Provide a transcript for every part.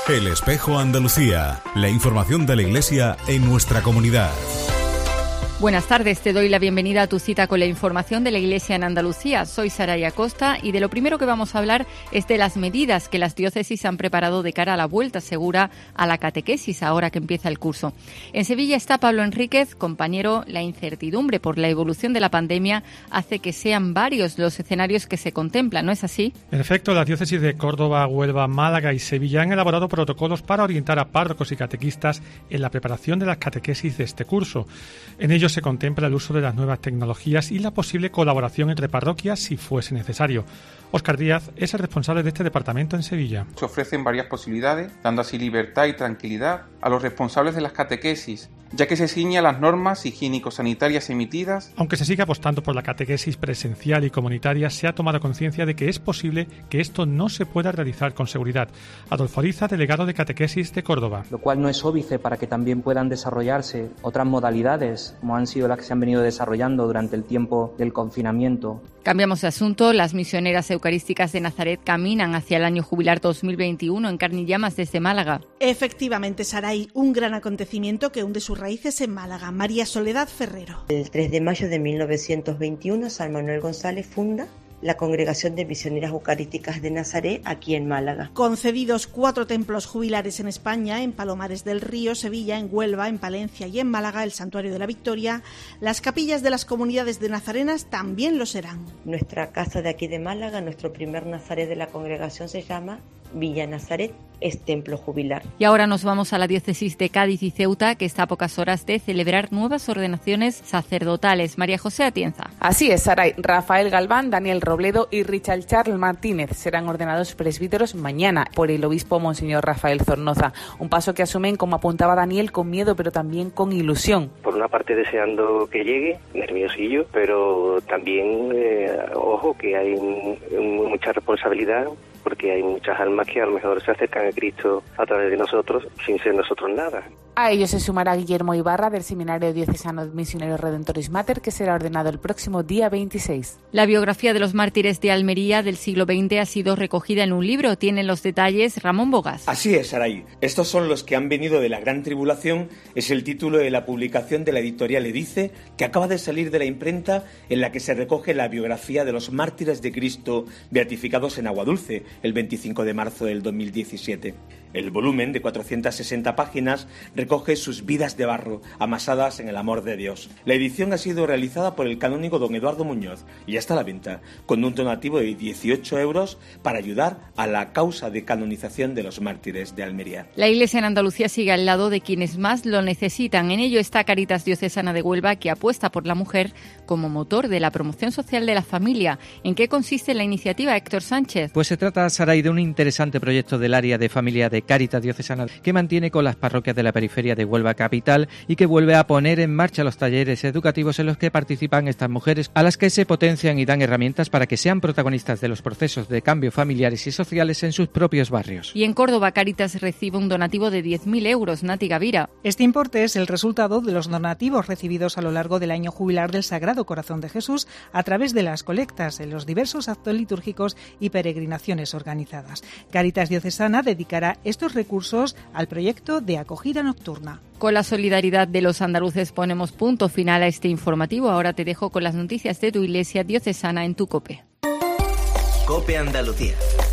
El Espejo Andalucía, la información de la Iglesia en nuestra comunidad. Buenas tardes, te doy la bienvenida a tu cita con la información de la Iglesia en Andalucía. Soy Saraya Costa y de lo primero que vamos a hablar es de las medidas que las diócesis han preparado de cara a la vuelta segura a la catequesis ahora que empieza el curso. En Sevilla está Pablo Enríquez. Compañero, la incertidumbre por la evolución de la pandemia hace que sean varios los escenarios que se contemplan, ¿no es así? En efecto, las diócesis de Córdoba, Huelva, Málaga y Sevilla han elaborado protocolos para orientar a párrocos y catequistas en la preparación de las catequesis de este curso. En ellos se contempla el uso de las nuevas tecnologías y la posible colaboración entre parroquias si fuese necesario. Óscar Díaz es el responsable de este departamento en Sevilla. Se ofrecen varias posibilidades, dando así libertad y tranquilidad a los responsables de las catequesis, ya que se ciñe a las normas higiénico-sanitarias emitidas. Aunque se sigue apostando por la catequesis presencial y comunitaria, se ha tomado conciencia de que es posible que esto no se pueda realizar con seguridad. Adolfo Ariza, delegado de catequesis de Córdoba. Lo cual no es óbice para que también puedan desarrollarse otras modalidades, como han sido las que se han venido desarrollando durante el tiempo del confinamiento. Cambiamos de asunto. Las misioneras eucarísticas de Nazaret caminan hacia el año jubilar 2021 en carne y llamas desde Málaga. Efectivamente, Saray, un gran acontecimiento que hunde sus raíces en Málaga. María Soledad Ferrero. El 3 de mayo de 1921, San Manuel González funda la Congregación de Misioneras Eucarísticas de Nazaret aquí en Málaga. Concedidos 4 templos jubilares en España, en Palomares del Río, Sevilla, en Huelva, en Palencia y en Málaga, el Santuario de la Victoria, las capillas de las comunidades de nazarenas también lo serán. Nuestra casa de aquí de Málaga, nuestro primer Nazaret de la congregación se llama Villa Nazaret, es templo jubilar. Y ahora nos vamos a la diócesis de Cádiz y Ceuta, que está a pocas horas de celebrar nuevas ordenaciones sacerdotales. María José Atienza. Así es, Saray. Rafael Galván, Daniel Robledo y Richard Charles Martínez serán ordenados presbíteros mañana por el obispo Monseñor Rafael Zornoza. Un paso que asumen, como apuntaba Daniel, con miedo pero también con ilusión. Por una parte deseando que llegue, nerviosillo, pero también, ojo, que hay mucha responsabilidad, porque hay muchas almas que a lo mejor se acercan a Cristo a través de nosotros sin ser nosotros nada. A ello se sumará Guillermo Ibarra del Seminario Diocesano de Misioneros Redentoris Mater, que será ordenado el próximo día 26. La biografía de los mártires de Almería del siglo XX ha sido recogida en un libro. Tienen los detalles Ramón Bogas. Así es, Saray. Estos son los que han venido de la Gran Tribulación. Es el título de la publicación de la editorial Edice, que acaba de salir de la imprenta, en la que se recoge la biografía de los mártires de Cristo beatificados en Aguadulce el 25 de marzo del 2017. El volumen, de 460 páginas, recoge sus vidas de barro, amasadas en el amor de Dios. La edición ha sido realizada por el canónigo don Eduardo Muñoz y ya está a la venta, con un donativo de 18 euros para ayudar a la causa de canonización de los mártires de Almería. La Iglesia en Andalucía sigue al lado de quienes más lo necesitan. En ello está Cáritas Diocesana de Huelva, que apuesta por la mujer como motor de la promoción social de la familia. ¿En qué consiste la iniciativa, Héctor Sánchez? Pues se trata, Saray, de un interesante proyecto del área de familia de Cáritas Diocesana que mantiene con las parroquias de la periferia de Huelva capital y que vuelve a poner en marcha los talleres educativos en los que participan estas mujeres, a las que se potencian y dan herramientas para que sean protagonistas de los procesos de cambio familiares y sociales en sus propios barrios. Y en Córdoba, Cáritas recibe un donativo de 10.000 euros. Nati Gavira. Este importe es el resultado de los donativos recibidos a lo largo del año jubilar del Sagrado Corazón de Jesús a través de las colectas en los diversos actos litúrgicos y peregrinaciones organizadas. Cáritas Diocesana dedicará estos recursos al proyecto de acogida nocturna. Con la solidaridad de los andaluces ponemos punto final a este informativo. Ahora te dejo con las noticias de tu Iglesia diocesana en tu COPE. COPE Andalucía.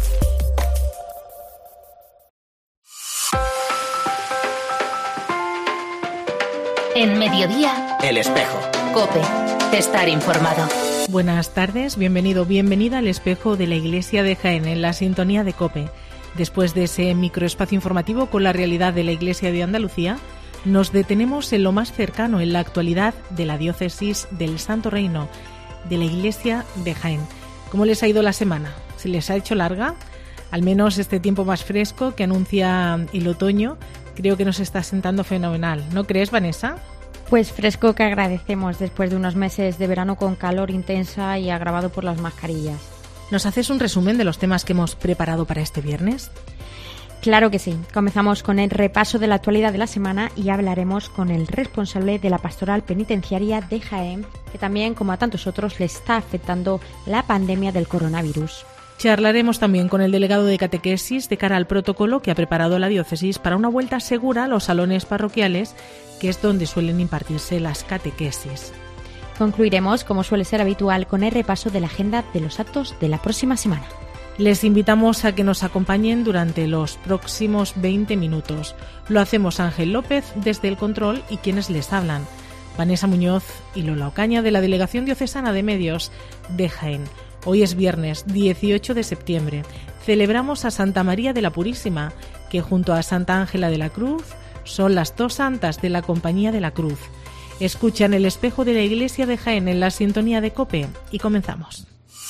En Mediodía, El Espejo. COPE. Estar informado. Buenas tardes, bienvenida al Espejo de la Iglesia de Jaén, en la sintonía de COPE. Después de ese microespacio informativo con la realidad de la Iglesia de Andalucía, nos detenemos en lo más cercano, en la actualidad de la diócesis del Santo Reino, de la Iglesia de Jaén. ¿Cómo les ha ido la semana? ¿Se les ha hecho larga? Al menos este tiempo más fresco que anuncia el otoño, creo que nos está sentando fenomenal. ¿No crees, Vanessa? Pues fresco que agradecemos después de unos meses de verano con calor intensa y agravado por las mascarillas. ¿Nos haces un resumen de los temas que hemos preparado para este viernes? Claro que sí. Comenzamos con el repaso de la actualidad de la semana y hablaremos con el responsable de la Pastoral Penitenciaria de Jaén, que también, como a tantos otros, le está afectando la pandemia del coronavirus. Charlaremos también con el delegado de catequesis de cara al protocolo que ha preparado la diócesis para una vuelta segura a los salones parroquiales, que es donde suelen impartirse las catequesis. Concluiremos, como suele ser habitual, con el repaso de la agenda de los actos de la próxima semana. Les invitamos a que nos acompañen durante los próximos 20 minutos. Lo hacemos Ángel López desde el control y quienes les hablan, Vanessa Muñoz y Lola Ocaña de la Delegación Diocesana de Medios de Jaén. Hoy es viernes 18 de septiembre. Celebramos a Santa María de la Purísima, que junto a Santa Ángela de la Cruz son las dos santas de la Compañía de la Cruz. Escuchan El Espejo de la Iglesia de Jaén en la sintonía de COPE y comenzamos.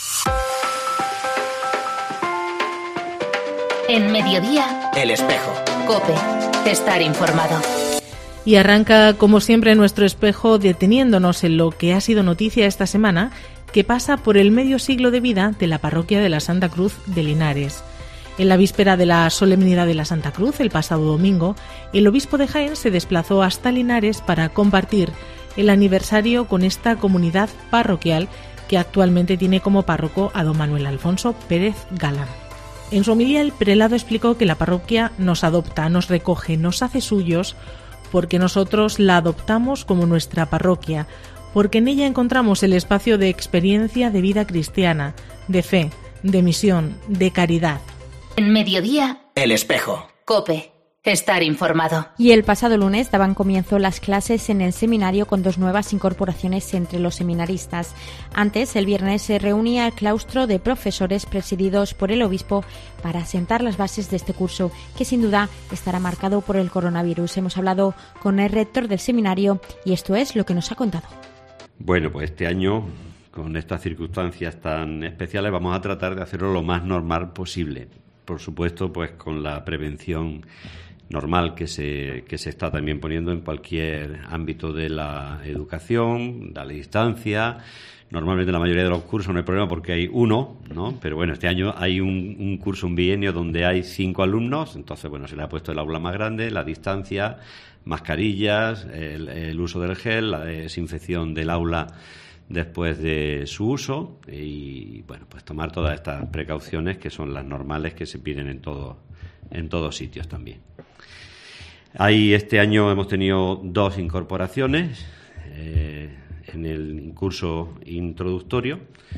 En Mediodía, El Espejo. COPE. Estar informado. Y arranca, como siempre, nuestro espejo deteniéndonos en lo que ha sido noticia esta semana, que pasa por el medio siglo de vida de la parroquia de la Santa Cruz de Linares. En la víspera de la solemnidad de la Santa Cruz, el pasado domingo, el obispo de Jaén se desplazó hasta Linares para compartir el aniversario con esta comunidad parroquial que actualmente tiene como párroco a don Manuel Alfonso Pérez Galán. En su homilía, el prelado explicó que la parroquia nos adopta, nos recoge, nos hace suyos, porque nosotros la adoptamos como nuestra parroquia, porque en ella encontramos el espacio de experiencia de vida cristiana, de fe, de misión, de caridad. En Mediodía, El Espejo. COPE. Estar informado. Y el pasado lunes daban comienzo las clases en el seminario con 2 nuevas incorporaciones entre los seminaristas. Antes, el viernes, se reunía el claustro de profesores presididos por el obispo para asentar las bases de este curso, que sin duda estará marcado por el coronavirus. Hemos hablado con el rector del seminario y esto es lo que nos ha contado. Bueno, pues este año, con estas circunstancias tan especiales, vamos a tratar de hacerlo lo más normal posible. Por supuesto, pues con la prevención normal que se está también poniendo en cualquier ámbito de la educación, de la distancia. Normalmente en la mayoría de los cursos no hay problema porque hay uno, ¿no? Pero bueno, este año hay un curso, un bienio donde hay 5 alumnos, entonces bueno, se le ha puesto el aula más grande, la distancia, mascarillas, el uso del gel, la desinfección del aula después de su uso y bueno, pues tomar todas estas precauciones que son las normales que se piden en todos sitios también. Este año hemos tenido 2 incorporaciones en el curso introductorio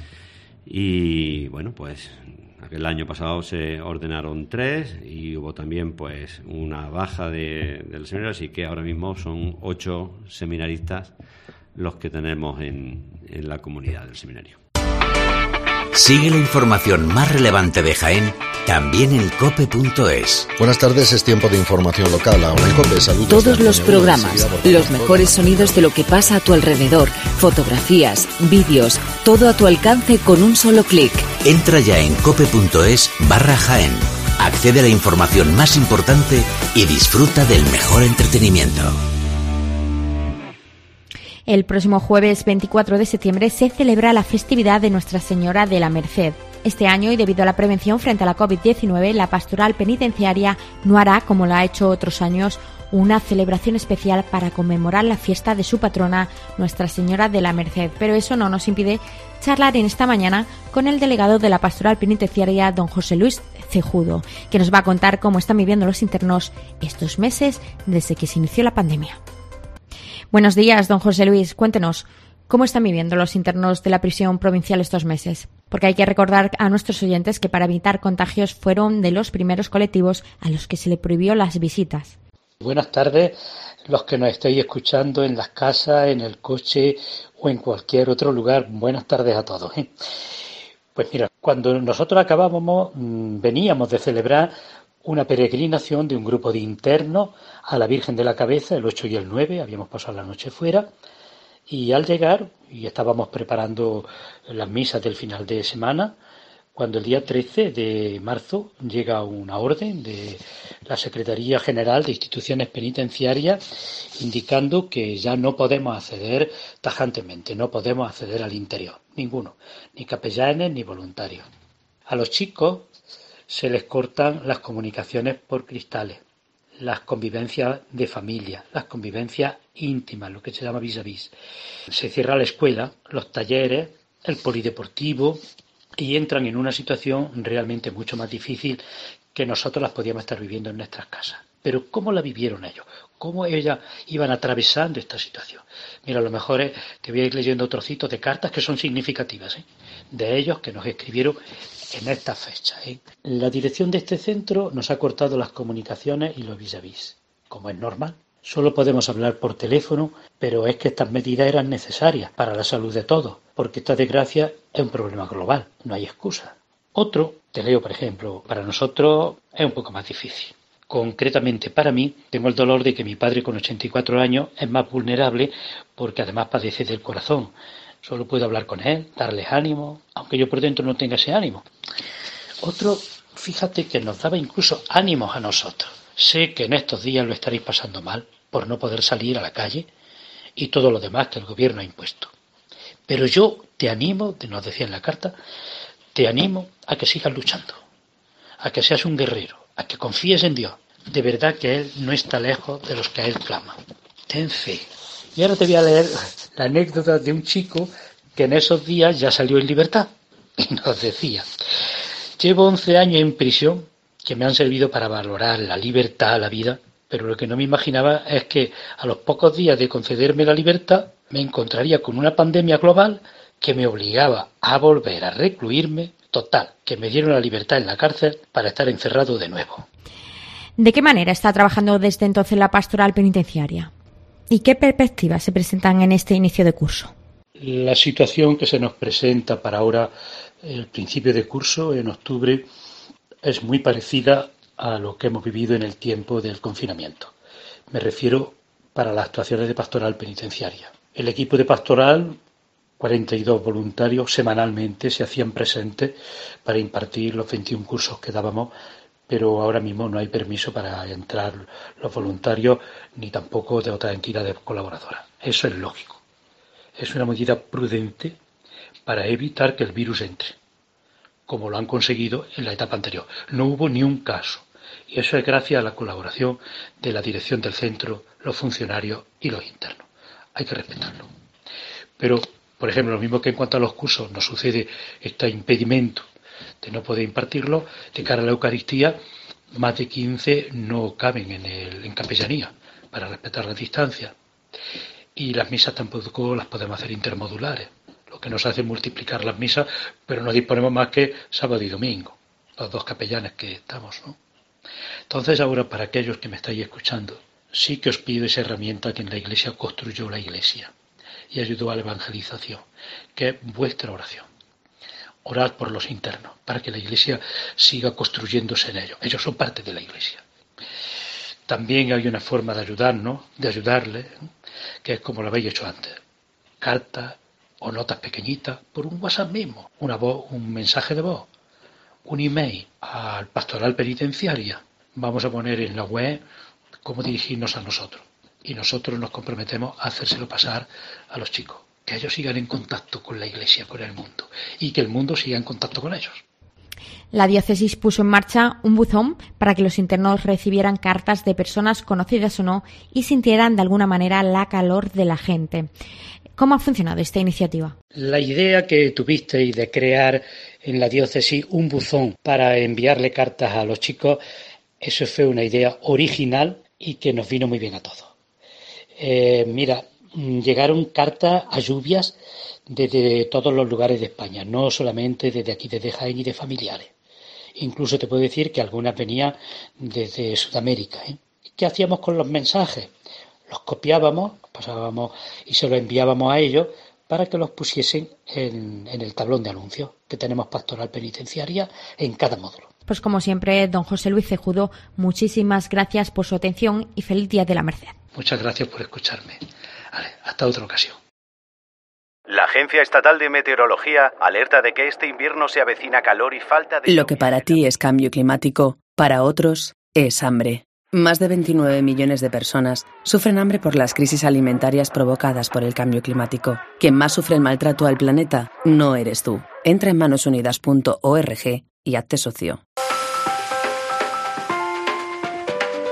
y bueno, pues el año pasado se ordenaron 3 y hubo también pues una baja del seminario, así que ahora mismo son 8 seminaristas los que tenemos en la comunidad del seminario. Sigue la información más relevante de Jaén también en cope.es. Buenas tardes, es tiempo de información local. Ahora en COPE, saludos. Todos los programas, los mejores sonidos de lo que pasa a tu alrededor, fotografías, vídeos, todo a tu alcance con un solo clic. Entra ya en cope.es/Jaén. Accede a la información más importante y disfruta del mejor entretenimiento. El próximo jueves 24 de septiembre se celebra la festividad de Nuestra Señora de la Merced. Este año, y debido a la prevención frente a la COVID-19, la pastoral penitenciaria no hará, como lo ha hecho otros años, una celebración especial para conmemorar la fiesta de su patrona, Nuestra Señora de la Merced. Pero eso no nos impide charlar en esta mañana con el delegado de la pastoral penitenciaria, don José Luis Cejudo, que nos va a contar cómo están viviendo los internos estos meses desde que se inició la pandemia. Buenos días, don José Luis. Cuéntenos, ¿cómo están viviendo los internos de la prisión provincial estos meses? Porque hay que recordar a nuestros oyentes que para evitar contagios fueron de los primeros colectivos a los que se le prohibió las visitas. Buenas tardes, los que nos estéis escuchando en las casas, en el coche o en cualquier otro lugar. Buenas tardes a todos. Pues mira, cuando nosotros veníamos de celebrar una peregrinación de un grupo de internos a la Virgen de la Cabeza, el 8 y el 9, habíamos pasado la noche fuera, y al llegar, y estábamos preparando las misas del final de semana, cuando el día 13 de marzo llega una orden de la Secretaría General de Instituciones Penitenciarias indicando que ya no podemos acceder tajantemente, no podemos acceder al interior, ninguno, ni capellanes ni voluntarios. A los chicos se les cortan las comunicaciones por cristales, las convivencias de familia, las convivencias íntimas, lo que se llama vis a vis. Se cierra la escuela, los talleres, el polideportivo, y entran en una situación realmente mucho más difícil que nosotros las podíamos estar viviendo en nuestras casas. Pero ¿cómo la vivieron ellos? ¿Cómo ellas iban atravesando esta situación? Mira, a lo mejor te voy a ir leyendo trocitos de cartas que son significativas, de ellos que nos escribieron en esta fecha. La dirección de este centro nos ha cortado las comunicaciones y los vis-a-vis, como es normal. Solo podemos hablar por teléfono, pero es que estas medidas eran necesarias para la salud de todos, porque esta desgracia es un problema global, no hay excusa. Otro, te leo por ejemplo, para nosotros es un poco más difícil. Concretamente para mí, tengo el dolor de que mi padre con 84 años es más vulnerable porque además padece del corazón. Solo puedo hablar con él, darles ánimo, aunque yo por dentro no tenga ese ánimo. Otro, fíjate que nos daba incluso ánimos a nosotros. Sé que en estos días lo estaréis pasando mal por no poder salir a la calle y todo lo demás que el gobierno ha impuesto. Pero yo te animo, nos decía en la carta, te animo a que sigas luchando, a que seas un guerrero, a que confíes en Dios. De verdad que Él no está lejos de los que a Él claman. Ten fe. Y ahora te voy a leer la anécdota de un chico que en esos días ya salió en libertad. Y nos decía, llevo 11 años en prisión que me han servido para valorar la libertad, la vida, pero lo que no me imaginaba es que a los pocos días de concederme la libertad me encontraría con una pandemia global que me obligaba a volver a recluirme. Total, que me dieron la libertad en la cárcel para estar encerrado de nuevo. ¿De qué manera está trabajando desde entonces la pastoral penitenciaria? ¿Y qué perspectivas se presentan en este inicio de curso? La situación que se nos presenta para ahora, el principio de curso, en octubre, es muy parecida a lo que hemos vivido en el tiempo del confinamiento. Me refiero para las actuaciones de pastoral penitenciaria. El equipo de pastoral, 42 voluntarios semanalmente se hacían presentes para impartir los 21 cursos que dábamos, pero ahora mismo no hay permiso para entrar los voluntarios ni tampoco de otras entidades colaboradoras. Eso es lógico. Es una medida prudente para evitar que el virus entre, como lo han conseguido en la etapa anterior. No hubo ni un caso, y eso es gracias a la colaboración de la dirección del centro, los funcionarios y los internos. Hay que respetarlo. Pero, por ejemplo, lo mismo que en cuanto a los cursos nos sucede este impedimento de no poder impartirlo, de cara a la Eucaristía, más de 15 no caben en capellanía para respetar la distancia. Y las misas tampoco las podemos hacer intermodulares, lo que nos hace multiplicar las misas, pero no disponemos más que sábado y domingo, los dos capellanes que estamos, ¿no? Entonces ahora, para aquellos que me estáis escuchando, sí que os pido esa herramienta que en la Iglesia construyó la Iglesia y ayudó a la evangelización, que es vuestra oración. Orad por los internos, para que la Iglesia siga construyéndose en ellos. Ellos son parte de la Iglesia. También hay una forma de ayudarnos, de ayudarles, que es como lo habéis hecho antes. Cartas o notas pequeñitas por un WhatsApp mismo, una voz, un mensaje de voz, un email al pastoral penitenciaria. Vamos a poner en la web cómo dirigirnos a nosotros. Y nosotros nos comprometemos a hacérselo pasar a los chicos, que ellos sigan en contacto con la Iglesia, con el mundo, y que el mundo siga en contacto con ellos. La diócesis puso en marcha un buzón para que los internos recibieran cartas de personas conocidas o no y sintieran de alguna manera la calor de la gente. ¿Cómo ha funcionado esta iniciativa? La idea que tuvisteis de crear en la diócesis un buzón para enviarle cartas a los chicos, eso fue una idea original y que nos vino muy bien a todos. Mira, llegaron cartas a lluvias desde todos los lugares de España, no solamente desde aquí, desde Jaén y de familiares. Incluso te puedo decir que algunas venían desde Sudamérica. ¿Qué hacíamos con los mensajes? Los copiábamos, pasábamos y se los enviábamos a ellos para que los pusiesen en el tablón de anuncios que tenemos pastoral penitenciaria en cada módulo. Pues como siempre, don José Luis Cejudo, muchísimas gracias por su atención y feliz Día de la Merced. Muchas gracias por escucharme. Vale, hasta otra ocasión. La Agencia Estatal de Meteorología alerta de que este invierno se avecina calor y falta de... Lo que para ti es cambio climático, para otros es hambre. Más de 29 millones de personas sufren hambre por las crisis alimentarias provocadas por el cambio climático. Quien más sufre el maltrato al planeta no eres tú. Entra en manosunidas.org y hazte socio.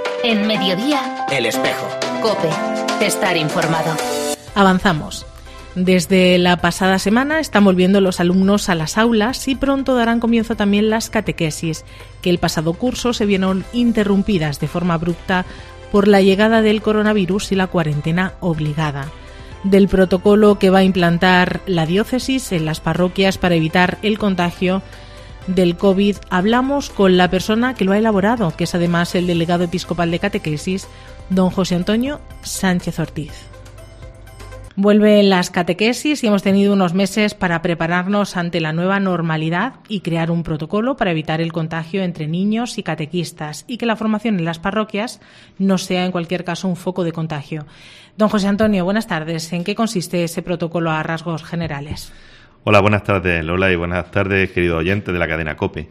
En Mediodía, El Espejo. COPE. Estar informado. Avanzamos. Desde la pasada semana están volviendo los alumnos a las aulas y pronto darán comienzo también las catequesis, que el pasado curso se vieron interrumpidas de forma abrupta por la llegada del coronavirus y la cuarentena obligada. Del protocolo que va a implantar la diócesis en las parroquias para evitar el contagio del COVID hablamos con la persona que lo ha elaborado, que es además el delegado episcopal de catequesis, don José Antonio Sánchez Ortiz. Vuelven las catequesis y hemos tenido unos meses para prepararnos ante la nueva normalidad y crear un protocolo para evitar el contagio entre niños y catequistas y que la formación en las parroquias no sea en cualquier caso un foco de contagio. Don José Antonio, buenas tardes. ¿En qué consiste ese protocolo a rasgos generales? Hola, buenas tardes Lola y buenas tardes queridos oyentes de la cadena COPE.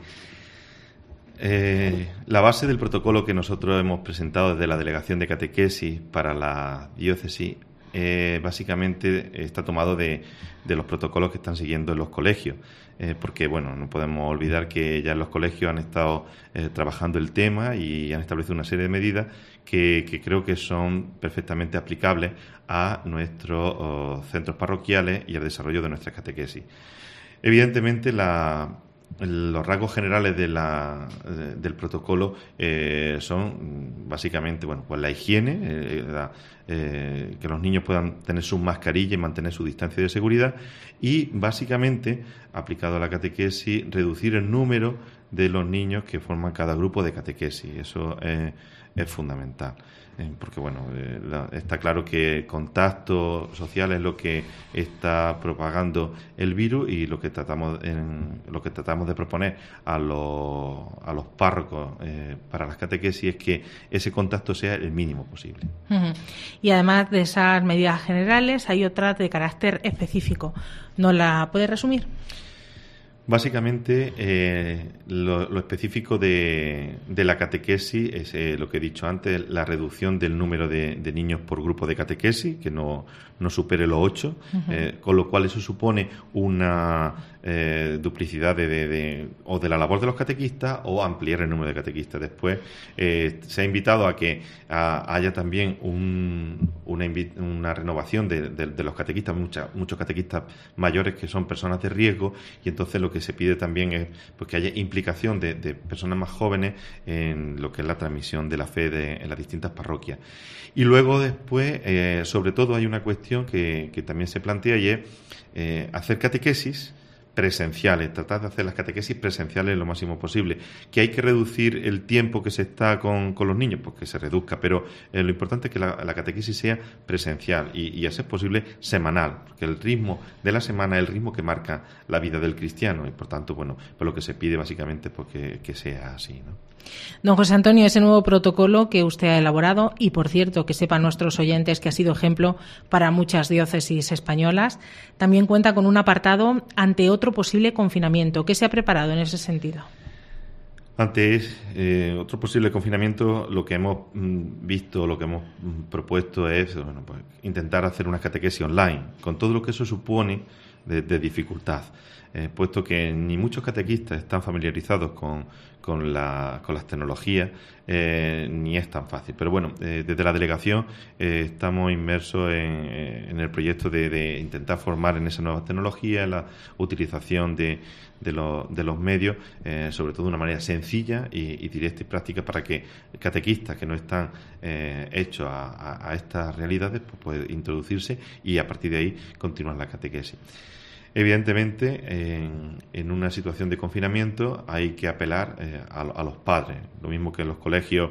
La base del protocolo que nosotros hemos presentado desde la Delegación de Catequesis para la diócesis básicamente está tomado de los protocolos que están siguiendo en los colegios, porque bueno, no podemos olvidar que ya en los colegios han estado trabajando el tema y han establecido una serie de medidas que creo que son perfectamente aplicables a nuestros centros parroquiales y al desarrollo de nuestras catequesis. Evidentemente los rasgos generales del protocolo son básicamente pues la higiene, que los niños puedan tener sus mascarillas y mantener su distancia de seguridad y básicamente, aplicado a la catequesis, reducir el número de los niños que forman cada grupo de catequesis. Eso es fundamental. Porque bueno, está claro que el contacto social es lo que está propagando el virus y lo que tratamos de proponer a los párrocos para las catequesis es que ese contacto sea el mínimo posible. Uh-huh. Y además de esas medidas generales hay otras de carácter específico. ¿Nos la puede resumir? Básicamente, lo específico de la catequesis es lo que he dicho antes, la reducción del número de niños por grupo de catequesis, que no supere los 8, uh-huh. Con lo cual eso supone una duplicidad o de la labor de los catequistas o ampliar el número de catequistas. Después se ha invitado a que haya también una renovación de los catequistas, muchos catequistas mayores que son personas de riesgo, y entonces lo que se pide también es pues, que haya implicación de personas más jóvenes en lo que es la transmisión de la fe en las distintas parroquias. Y luego después, sobre todo, hay una cuestión que también se plantea y es hacer catequesis presenciales, tratar de hacer las catequesis presenciales lo máximo posible. Que hay que reducir el tiempo que se está con los niños, pues que se reduzca, pero lo importante es que la catequesis sea presencial y a ser posible semanal, porque el ritmo de la semana es el ritmo que marca la vida del cristiano y por tanto, bueno, pues lo que se pide básicamente es pues que sea así, ¿no? Don José Antonio, ese nuevo protocolo que usted ha elaborado, y por cierto que sepan nuestros oyentes que ha sido ejemplo para muchas diócesis españolas, también cuenta con un apartado ante otro posible confinamiento. ¿Qué se ha preparado en ese sentido? Ante otro posible confinamiento, lo que hemos visto, lo que hemos propuesto es pues, intentar hacer una catequesis online, con todo lo que eso supone de dificultad, puesto que ni muchos catequistas están familiarizados con las tecnologías, ni es tan fácil. Pero bueno, desde la delegación estamos inmersos en el proyecto de intentar formar en esas nuevas tecnologías, la utilización de los medios, sobre todo de una manera sencilla y directa y práctica, para que catequistas que no están hechos a estas realidades pues puedan introducirse y a partir de ahí continuar la catequesis. Evidentemente, en una situación de confinamiento hay que apelar a los padres. Lo mismo que en los colegios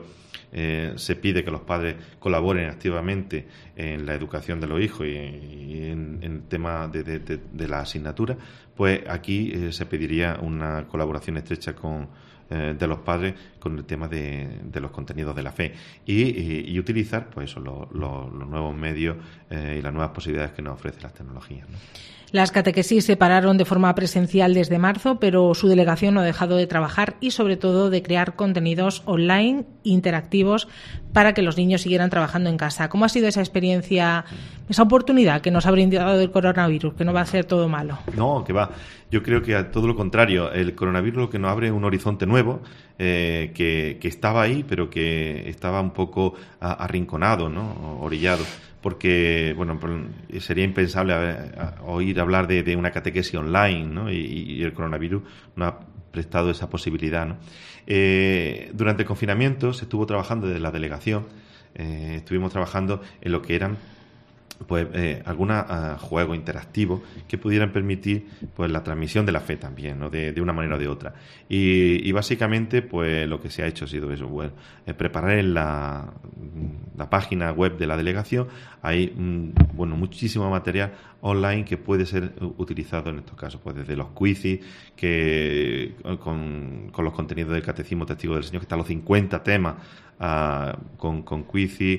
se pide que los padres colaboren activamente en la educación de los hijos y en el tema de la asignatura, pues aquí se pediría una colaboración estrecha de los padres con el tema de los contenidos de la fe y utilizar pues eso, los nuevos medios y las nuevas posibilidades que nos ofrecen las tecnologías, ¿no? Las catequesis se pararon de forma presencial desde marzo, pero su delegación no ha dejado de trabajar y sobre todo de crear contenidos online interactivos para que los niños siguieran trabajando en casa. ¿Cómo ha sido esa experiencia, esa oportunidad que nos ha brindado el coronavirus, que no va a ser todo malo? No, que va. Yo creo que a todo lo contrario, el coronavirus lo que nos abre es un horizonte nuevo. nuevo, que estaba ahí, pero que estaba un poco arrinconado, ¿no? Orillado, porque bueno, sería impensable oír hablar de una catequesis online, ¿no? Y el coronavirus no ha prestado esa posibilidad, ¿no? Durante el confinamiento se estuvo trabajando desde la delegación, estuvimos trabajando en lo que eran pues algunos juegos interactivos que pudieran permitir pues la transmisión de la fe también, ¿no? de una manera o de otra, y básicamente pues lo que se ha hecho ha sido eso, bueno, preparar en la página web de la delegación hay muchísimo material online que puede ser utilizado en estos casos, pues desde los quizzes que con los contenidos del Catecismo Testigo del Señor, que están los 50 temas con quizzes,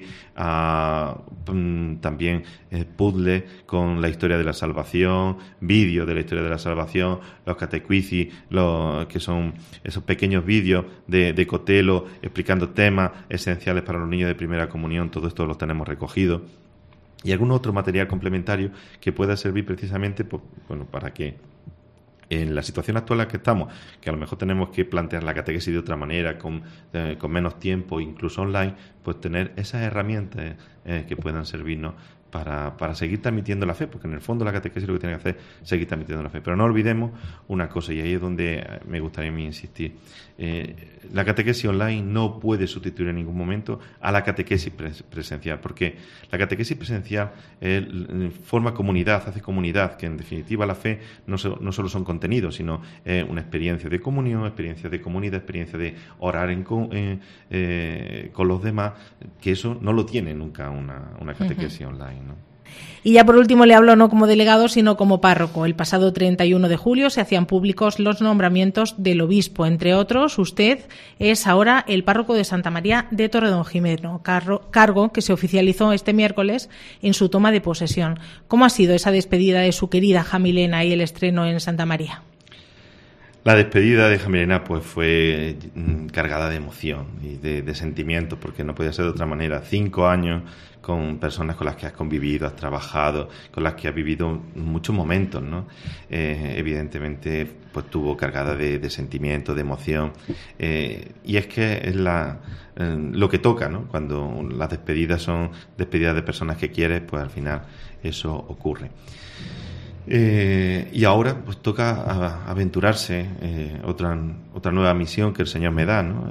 también puzzles con la historia de la salvación, vídeos de la historia de la salvación, los catequizzes, que son esos pequeños vídeos de Cotelo explicando temas esenciales para los niños de primera comunión. Todo esto lo tenemos recogido, y algún otro material complementario que pueda servir precisamente para que en la situación actual en la que estamos, que a lo mejor tenemos que plantear la catequesis de otra manera, con menos tiempo, incluso online, pues tener esas herramientas que puedan servirnos para seguir transmitiendo la fe, porque en el fondo la catequesis lo que tiene que hacer es seguir transmitiendo la fe. Pero no olvidemos una cosa, y ahí es donde me gustaría a mí insistir. La catequesis online no puede sustituir en ningún momento a la catequesis presencial, porque la catequesis presencial forma comunidad, hace comunidad, que en definitiva la fe no solo son contenidos, sino una experiencia de comunión, experiencia de comunidad, experiencia de orar con los demás, que eso no lo tiene nunca una catequesis online, ¿no? Y ya por último le hablo no como delegado, sino como párroco. El pasado 31 de julio se hacían públicos los nombramientos del obispo. Entre otros, usted es ahora el párroco de Santa María de Torredonjimeno, cargo que se oficializó este miércoles en su toma de posesión. ¿Cómo ha sido esa despedida de su querida Jamilena y el estreno en Santa María? La despedida de Jamilena pues fue cargada de emoción y de sentimientos, porque no podía ser de otra manera. 5 años con personas con las que has convivido, has trabajado, con las que has vivido muchos momentos, ¿no? Evidentemente pues estuvo cargada de sentimientos, de emoción, y es que es lo que toca, ¿no? Cuando las despedidas son despedidas de personas que quieres, pues al final eso ocurre. Y ahora pues toca aventurarse, otra nueva misión que el Señor me da, ¿no?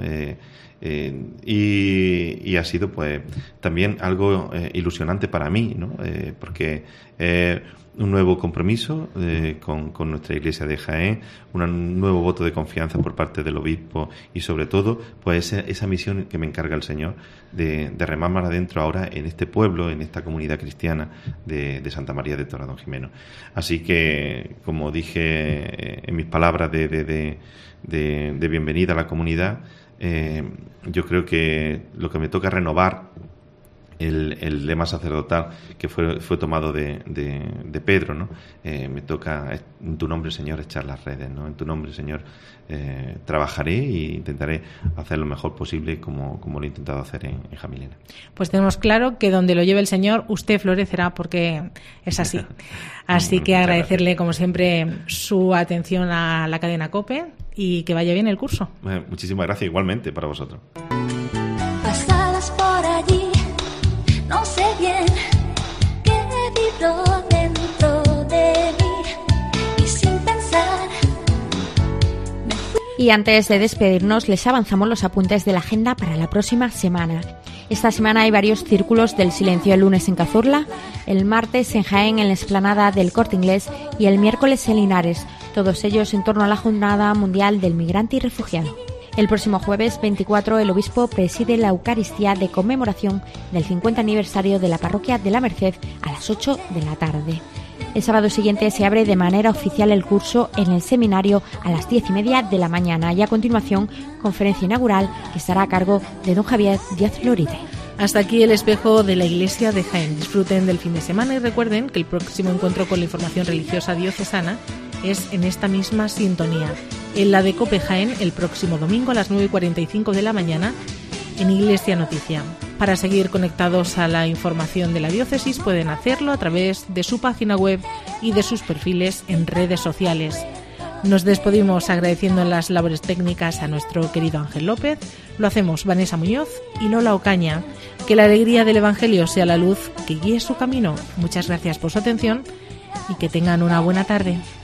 Y ha sido pues también algo ilusionante para mí, ¿no? Porque un nuevo compromiso con nuestra Iglesia de Jaén, un nuevo voto de confianza por parte del obispo, y sobre todo pues esa misión que me encarga el Señor de remar más adentro ahora en este pueblo, en esta comunidad cristiana de Santa María de Torredonjimeno. Así que, como dije en mis palabras de bienvenida a la comunidad, yo creo que lo que me toca es renovar el lema sacerdotal que fue tomado de Pedro, ¿no? Me toca, en tu nombre, Señor, echar las redes, ¿no? En tu nombre, Señor, trabajaré e intentaré hacer lo mejor posible como lo he intentado hacer en Jamilena. Pues tenemos claro que donde lo lleve el Señor, usted florecerá, porque es así. Así que agradecerle, como siempre, su atención a la cadena COPE y que vaya bien el curso. Muchísimas gracias, igualmente, para vosotros. Pasadas por allí, no sé bien qué vibró dentro de mí, y sin pensar me fui. Y antes de despedirnos, les avanzamos los apuntes de la agenda para la próxima semana. Esta semana hay varios círculos del silencio: el lunes en Cazorla, el martes en Jaén en la explanada del Corte Inglés y el miércoles en Linares, todos ellos en torno a la Jornada Mundial del Migrante y Refugiado. El próximo jueves 24 el obispo preside la Eucaristía de conmemoración del 50 aniversario de la parroquia de la Merced a las 8 de la tarde. El sábado siguiente se abre de manera oficial el curso en el seminario a las 10:30 de la mañana, y a continuación conferencia inaugural que estará a cargo de don Javier Díaz Lorite. Hasta aquí el espejo de la Iglesia de Jaén. Disfruten del fin de semana y recuerden que el próximo encuentro con la información religiosa diocesana es en esta misma sintonía, en la de COPE Jaén, el próximo domingo a las 9:45 de la mañana en Iglesia Noticia. Para seguir conectados a la información de la diócesis pueden hacerlo a través de su página web y de sus perfiles en redes sociales. Nos despedimos agradeciendo en las labores técnicas a nuestro querido Ángel López. Lo hacemos Vanessa Muñoz y Lola Ocaña. Que la alegría del Evangelio sea la luz que guíe su camino. Muchas gracias por su atención y que tengan una buena tarde.